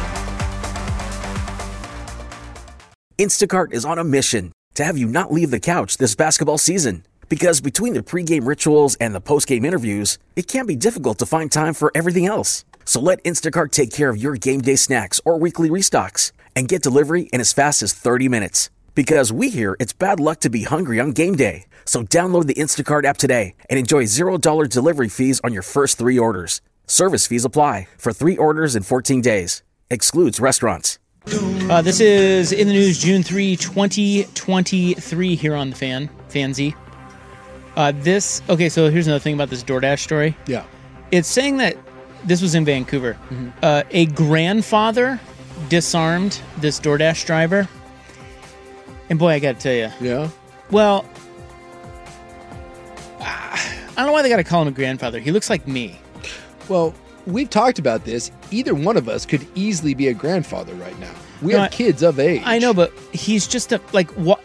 Instacart is on a mission to have you not leave the couch this basketball season. Because between the pregame rituals and the postgame interviews, it can be difficult to find time for everything else. So let Instacart take care of your game day snacks or weekly restocks and get delivery in as fast as thirty minutes. Because we hear it's bad luck to be hungry on game day. So download the Instacart app today and enjoy zero dollars delivery fees on your first three orders. Service fees apply for three orders in fourteen days. Excludes restaurants.
Uh, this is in the news, June third, twenty twenty-three, here on the Fan, Fanzy. Uh, this, okay, so here's another thing about this DoorDash story.
Yeah.
It's saying that, this was in Vancouver, mm-hmm. uh, a grandfather disarmed this DoorDash driver. And boy, I gotta tell you.
Yeah?
Well, I don't know why they gotta call him a grandfather. He looks like me.
Well, we've talked about this. Either one of us could easily be a grandfather right now. We
No,
have
I-
kids of age.
I know, but he's just a, like, what?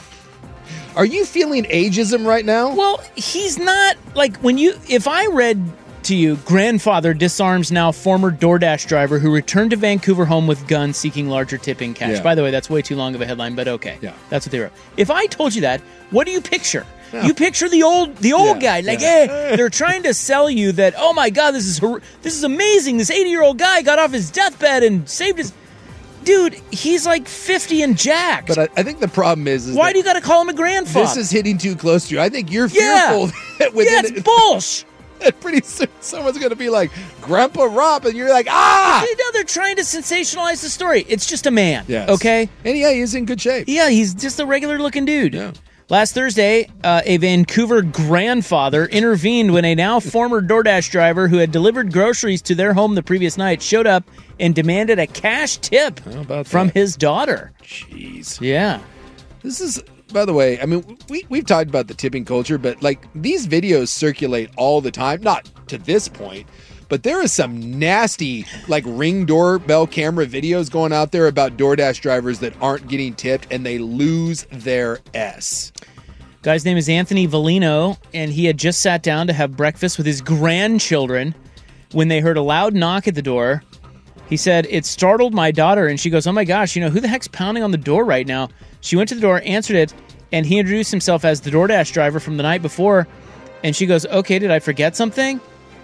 Are you feeling ageism right now?
Well, he's not, like, when you, if I read to you, grandfather disarms now former DoorDash driver who returned to Vancouver home with gun seeking larger tipping cash.
Yeah.
By the way, that's way too long of a headline, but okay.
Yeah.
That's what they wrote. If I told you that, what do you picture?
Yeah.
You picture the old the old
Yeah,
guy, like,
yeah.
hey, they're trying to sell you that, oh my God, this is hor- this is amazing. This eighty-year-old guy got off his deathbed and saved his... Dude, he's like fifty and jacked.
But I, I think the problem is, is
Why
that
do you got to call him a grandfather?
this is hitting too close to you. I think you're
Yeah.
fearful that within
yeah, it's bullshit.
that pretty soon someone's going to be like, Grandpa Rob, and you're like, ah!
No, they're trying to sensationalize the story. It's just a man.
Yes.
Okay?
And yeah, he's in good shape.
Yeah, he's just a regular looking dude.
Yeah.
Last Thursday, uh, a Vancouver grandfather intervened when a now former DoorDash driver who had delivered groceries to their home the previous night showed up and demanded a cash tip
How about
from
that?
his daughter.
Jeez.
Yeah.
This is, by the way, I mean, we, we've talked about the tipping culture, but like these videos circulate all the time, not to this point, but there is some nasty like Ring doorbell camera videos going out there about DoorDash drivers that aren't getting tipped and they lose their S.
Guy's name is Anthony Valino, and he had just sat down to have breakfast with his grandchildren when they heard a loud knock at the door. He said, it startled my daughter, and she goes, oh my gosh, you know, who the heck's pounding on the door right now? She went to the door, answered it, and he introduced himself as the DoorDash driver from the night before, and she goes, okay, did I forget something?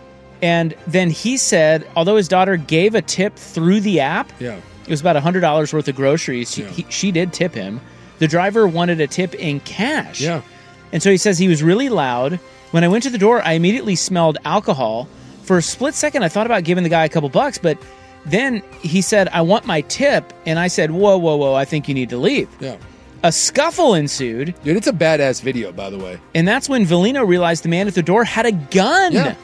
And then he said, although his daughter gave a tip through the app,
Yeah.
it was about one hundred dollars worth of groceries, she,
Yeah.
he, she did tip him. The driver wanted a tip in cash.
Yeah.
And so he says he was really loud. When I went to the door, I immediately smelled alcohol. For a split second, I thought about giving the guy a couple bucks, but then he said, I want my tip. And I said, whoa, whoa, whoa, I think you need to leave.
Yeah.
A scuffle ensued.
Dude, it's a badass video, by the way.
And that's when Valino realized the man at the door had a gun.
Yeah.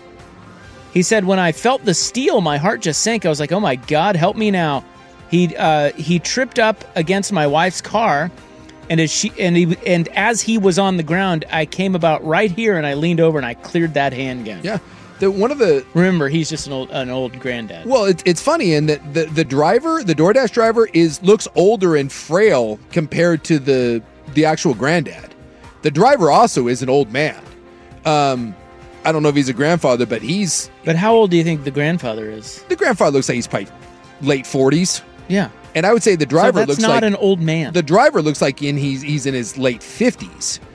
He said, when I felt the steel, my heart just sank. I was like, oh my God, help me now. He uh, he tripped up against my wife's car. And as she and he and as he was on the ground, I came about right here and I leaned over and I cleared that handgun.
Yeah. The, one of the
Remember, he's just an old an old granddad.
Well, it, it's funny in that the, the driver, the DoorDash driver, is looks older and frail compared to the the actual granddad. The driver also is an old man. Um, I don't know if he's a grandfather, but he's
But how old do you think the grandfather is?
the grandfather looks like he's probably late forties.
Yeah.
And I would say the driver
so that's
looks
not
like
an old man.
the driver looks like in he's he's in his late fifties.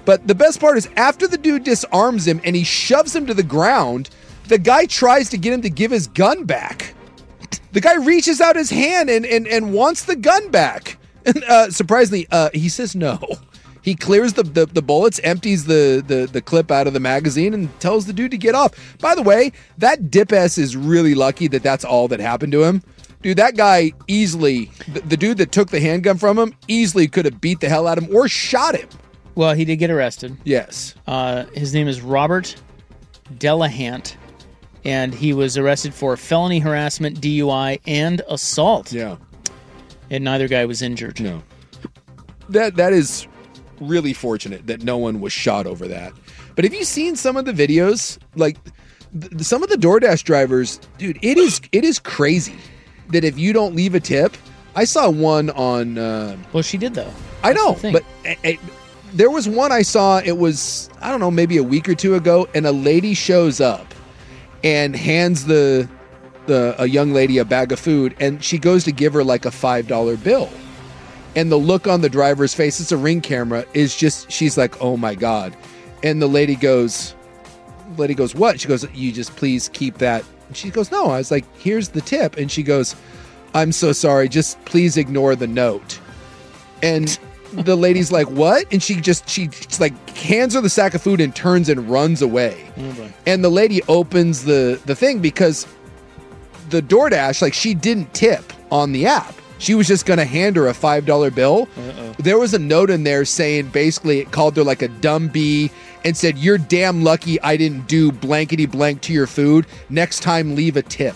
But the best part is after the dude disarms him and he shoves him to the ground, the guy tries to get him to give his gun back. The guy reaches out his hand and and, and wants the gun back. And uh, surprisingly, uh, he says no. He clears the, the, the bullets, empties the, the, the clip out of the magazine, and tells the dude to get off. By the way, that dip-ass is really lucky that that's all that happened to him. Dude, that guy easily, the, the dude that took the handgun from him, easily could have beat the hell out of him or shot him.
Well, he did get arrested.
Yes.
Uh, his name is Robert Delahant, and he was arrested for felony harassment, D U I, and assault.
Yeah.
And neither guy was injured.
No. That That is really fortunate that no one was shot over that. But have you seen some of the videos? Like, th- some of the DoorDash drivers, dude, it is it is crazy that if you don't leave a tip. I saw one on... Uh,
well, she did, though.
I
That's
know,
the thing.
but... It, it, there was one I saw, it was, I don't know, maybe a week or two ago, and a lady shows up and hands the the a young lady a bag of food, and she goes to give her like a five dollar bill. And the look on the driver's face, it's a Ring camera, is just, she's like, oh my God. And the lady goes, lady goes, what? She goes, you just please keep that. And she goes, no. I was like, here's the tip. And she goes, I'm so sorry, just please ignore the note. And the lady's like, what? And she just, she just like hands her the sack of food and turns and runs away.
Oh,
and the lady opens the, the thing because the DoorDash, like she didn't tip on the app. She was just going to hand her a five dollar bill.
Uh-oh.
There was a note in there saying basically it called her like a dumb bee and said, you're damn lucky I didn't do blankety blank to your food. Next time, leave a tip.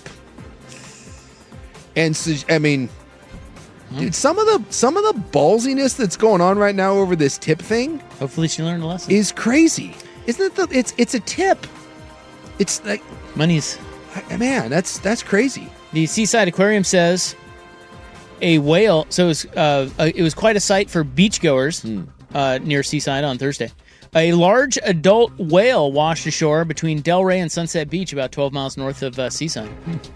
And so, I mean,
Hmm.
dude, some of the some of the ballsiness that's going on right now over this tip thing
Hopefully she learned a lesson.
is crazy. Isn't it? The, it's it's a tip. It's like
Money's.
Man, that's that's crazy.
The Seaside Aquarium says a whale. So it was, uh, uh, it was quite a sight for beachgoers
Hmm.
uh, near Seaside on Thursday. A large adult whale washed ashore between Delray and Sunset Beach, about twelve miles north of uh, Seaside.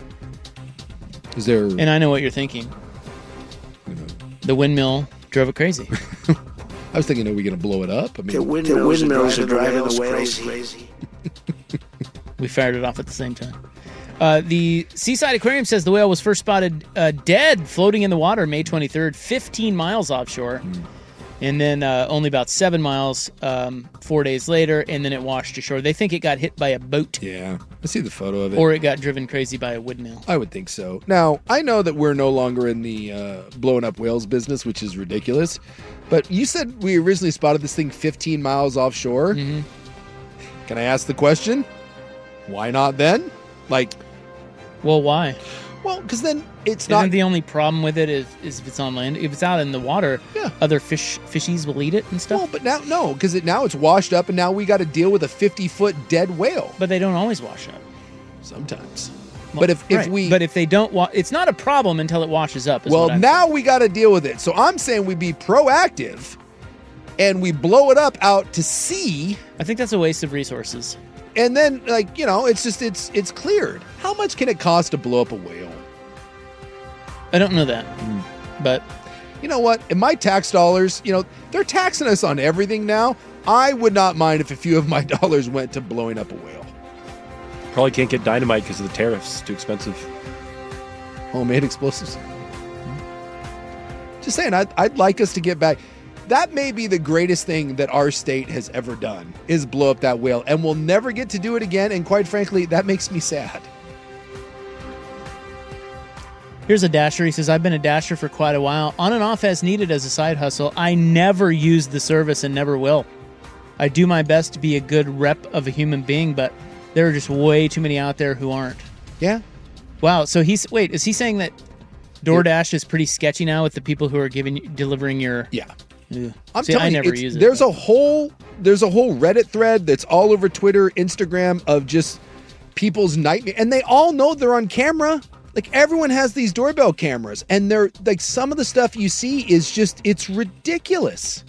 Is there?
And I know what you're thinking. The windmill drove it crazy.
I was thinking, are we going to blow it up? I mean,
The windmills, the windmills are driving the whales crazy.
We fired it off at the same time. Uh, the Seaside Aquarium says the whale was first spotted uh, dead floating in the water May twenty-third, fifteen miles offshore. Mm. And then uh, only about seven miles um, four days later, and then it washed ashore. They think it got hit by a boat.
Yeah, I see the photo of it.
Or it got driven crazy by a windmill.
I would think so. Now, I know that we're no longer in the uh, blowing up whales business, which is ridiculous. But you said we originally spotted this thing fifteen miles offshore.
Mm-hmm.
Can I ask the question? Why not then? Like,
well, why?
Well, because then it's
Isn't
not
the only problem with it is, is if it's on land. If it's out in the water,
yeah.
other fish fishies will eat it and stuff.
Well, but now no, because it, now it's washed up, and now we got to deal with a fifty foot dead whale.
But they don't always wash up.
Sometimes.
Well,
but if,
right.
if we
but if they don't, wa- it's not a problem until it washes up. Is
well,
what I'm
now
saying.
we got to deal with it. So I'm saying we be proactive, and we blow it up out to sea.
I think that's a waste of resources.
And then, like, you know, it's just it's it's cleared. How much can it cost to blow up a whale?
I don't know that,
mm.
but
you know what? In my tax dollars, you know, they're taxing us on everything now. I would not mind if a few of my dollars went to blowing up a whale.
Probably can't get dynamite because of the tariffs. Too expensive.
Homemade explosives. Just saying, I'd, I'd like us to get back. That may be the greatest thing that our state has ever done, is blow up that whale. And we'll never get to do it again. And quite frankly, that makes me sad.
Here's a dasher. He says, I've been a dasher for quite a while, on and off as needed as a side hustle. I never use the service and never will. I do my best to be a good rep of a human being, but there are just way too many out there who aren't.
Yeah.
Wow. So he's, wait, is he saying that DoorDash is pretty sketchy now with the people who are giving, delivering your...
Yeah.
Ugh.
I'm
See,
telling
I
you,
never
it's,
use it.
there's
but.
a whole there's a whole Reddit thread that's all over Twitter, Instagram of just people's nightmare, and they all know they're on camera. Like, everyone has these doorbell cameras, and they're like, some of the stuff you see is just, it's ridiculous.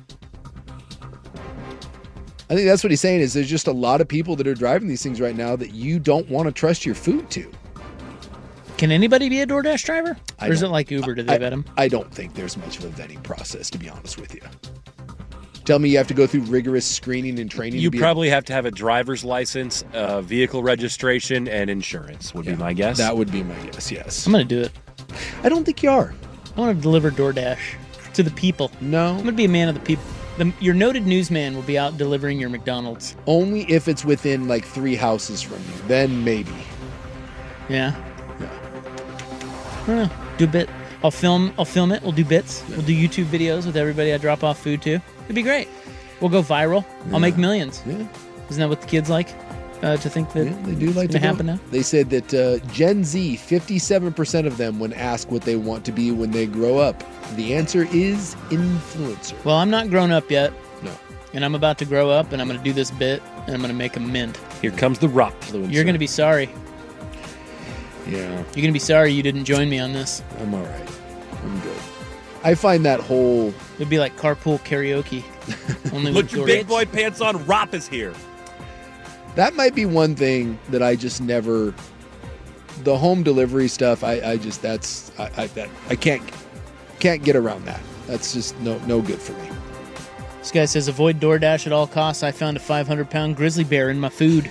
I think that's what he's saying, is there's just a lot of people that are driving these things right now that you don't want to trust your food to.
Can anybody be a DoorDash driver? Or is it like Uber? Do they
I,
vet them?
I don't think there's much of a vetting process, to be honest with you. Tell me you have to go through rigorous screening and training.
You
to be
probably have to have a driver's license, uh, vehicle registration, and insurance would yeah, be my guess.
That would be my guess, yes.
I'm going to do it.
I don't think you are.
I want to deliver DoorDash to the people.
No.
I'm going to be a man of the people. The, your noted newsman will be out delivering your McDonald's.
Only if it's within like three houses from you. Then maybe.
Yeah.
Yeah.
I don't know. Do a bit. I'll film. I'll film it. We'll do bits. Yeah. We'll do YouTube videos with everybody I drop off food to. It'd be great. We'll go viral. Yeah. I'll make millions.
Yeah.
Isn't that what the kids like? Uh, to think that
yeah, they do like to
happen now.
They said that uh, Gen Z, fifty-seven percent of them, when asked what they want to be when they grow up, the answer is influencer.
Well, I'm not grown up yet.
No.
And I'm about to grow up, and I'm going to do this bit, and I'm going to make a mint.
Here comes the rockfluencer.
You're going to be sorry.
Yeah.
You're going to be sorry you didn't join me on this.
I'm all right. I'm good. I find that whole...
It'd be like carpool karaoke. Only
Look, your big boy pants on. Rop is here.
That might be one thing that I just never... The home delivery stuff, I, I just, that's... I, I, that, I can't can't get around that. That's just no no good for me.
This guy says, avoid DoorDash at all costs. I found a five hundred pound grizzly bear in my food.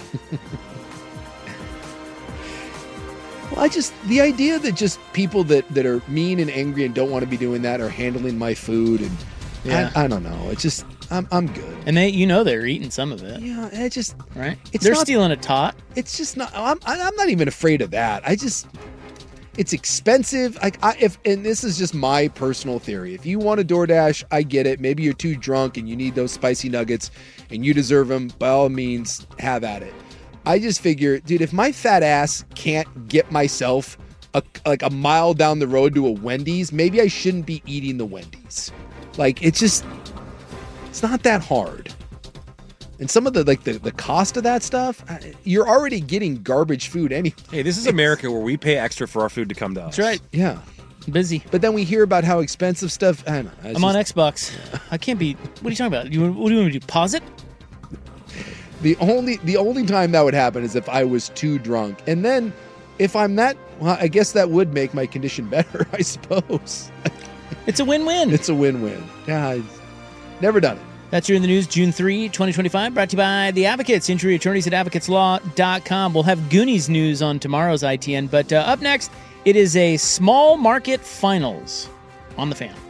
Well, I just, the idea that just people that, that are mean and angry and don't want to be doing that are handling my food, and yeah. I, I don't know. It's just, I'm I'm good.
And they, you know, they're eating some of it.
Yeah, it just,
right?
It's
they're
not,
stealing a tot.
It's just not. I'm I'm not even afraid of that. I just, it's expensive. Like I, if, and this is just my personal theory. If you want a DoorDash, I get it. Maybe you're too drunk and you need those spicy nuggets, and you deserve them. By all means, have at it. I just figure, dude, if my fat ass can't get myself a, like a mile down the road to a Wendy's, maybe I shouldn't be eating the Wendy's. Like, it's just, it's not that hard. And some of the, like, the, the cost of that stuff, you're already getting garbage food anyway.
Hey, this is America where we pay extra for our food to come to us.
That's right.
Yeah.
I'm busy.
But then we hear about how expensive stuff, I don't know.
I'm just, on Xbox. Yeah. I can't be, what are you talking about? You, what do you want me to do, pause it?
The only the only time that would happen is if I was too drunk. And then if I'm that, well, I guess that would make my condition better, I suppose.
It's a win-win.
It's a win-win. Yeah, I've never done it.
That's your in the news, June third, twenty twenty-five, brought to you by The Advocates, injury attorneys at advocates law dot com. We'll have Goonies news on tomorrow's I T N. But uh, up next, it is a small market finals on the Fan.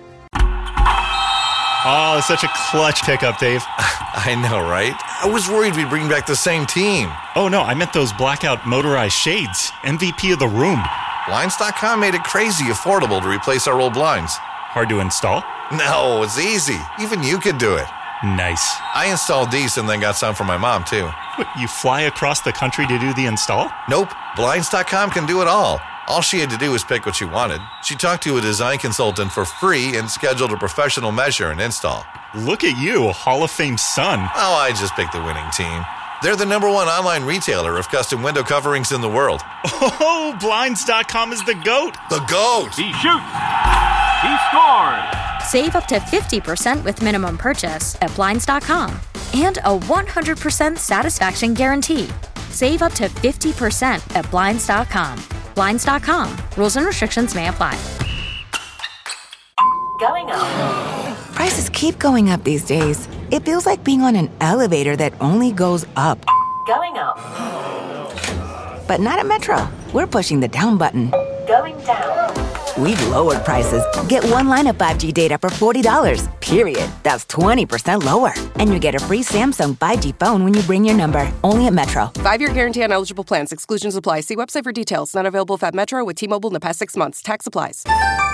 Oh, it's such a clutch pickup, Dave.
I know, right? I was worried we'd bring back the same team.
Oh, no, I meant those blackout motorized shades. M V P of the room.
Blinds dot com made it crazy affordable to replace our old blinds.
Hard to install?
No, it's easy. Even you could do it.
Nice.
I installed these and then got some for my mom, too.
What, you fly across the country to do the install?
Nope. Blinds dot com can do it all. All she had to do was pick what she wanted. She talked to a design consultant for free and scheduled a professional measure and install.
Look at you, a Hall of Fame son.
Oh, I just picked the winning team. They're the number one online retailer of custom window coverings in the world.
Oh, Blinds dot com is the GOAT.
The GOAT!
He shoots! He scores!
Save up to fifty percent with minimum purchase at Blinds dot com. And a one hundred percent satisfaction guarantee. Save up to fifty percent at Blinds dot com. Blinds dot com. Rules and restrictions may apply.
Going up. Prices keep going up these days. It feels like being on an elevator that only goes up.
Going up.
But not at Metro. We're pushing the down button.
Going down.
We've lowered prices. Get one line of five G data for forty dollars, period. That's twenty percent lower. And you get a free Samsung five G phone when you bring your number. Only at Metro.
Five-year guarantee on eligible plans. Exclusions apply. See website for details. Not available at Metro with T-Mobile in the past six months. Tax applies.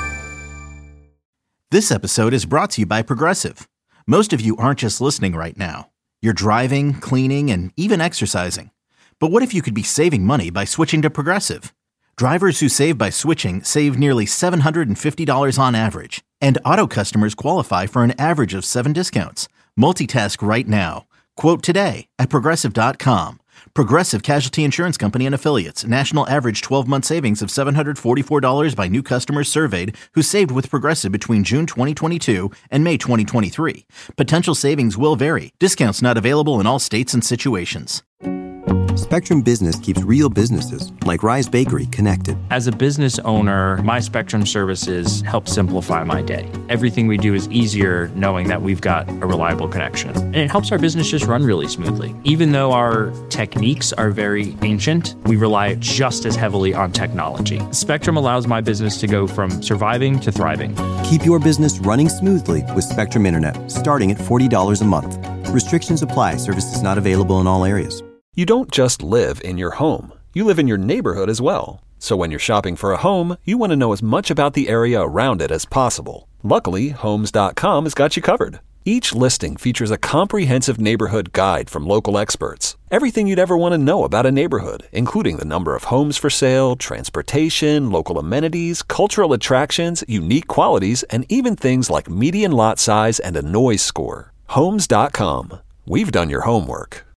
This episode is brought to you by Progressive. Most of you aren't just listening right now. You're driving, cleaning, and even exercising. But what if you could be saving money by switching to Progressive? Drivers who save by switching save nearly seven hundred fifty dollars on average. And auto customers qualify for an average of seven discounts. Multitask right now. Quote today at Progressive dot com. Progressive Casualty Insurance Company and Affiliates. National average twelve-month savings of seven hundred forty-four dollars by new customers surveyed who saved with Progressive between June twenty twenty-two and May twenty twenty-three. Potential savings will vary. Discounts not available in all states and situations.
Spectrum Business keeps real businesses, like Rise Bakery, connected.
As a business owner, my Spectrum services help simplify my day. Everything we do is easier knowing that we've got a reliable connection. And it helps our business just run really smoothly. Even though our techniques are very ancient, we rely just as heavily on technology. Spectrum allows my business to go from surviving to thriving.
Keep your business running smoothly with Spectrum Internet, starting at forty dollars a month. Restrictions apply. Services not available in all areas.
You don't just live in your home. You live in your neighborhood as well. So when you're shopping for a home, you want to know as much about the area around it as possible. Luckily, Homes dot com has got you covered. Each listing features a comprehensive neighborhood guide from local experts. Everything you'd ever want to know about a neighborhood, including the number of homes for sale, transportation, local amenities, cultural attractions, unique qualities, and even things like median lot size and a noise score. Homes dot com. We've done your homework.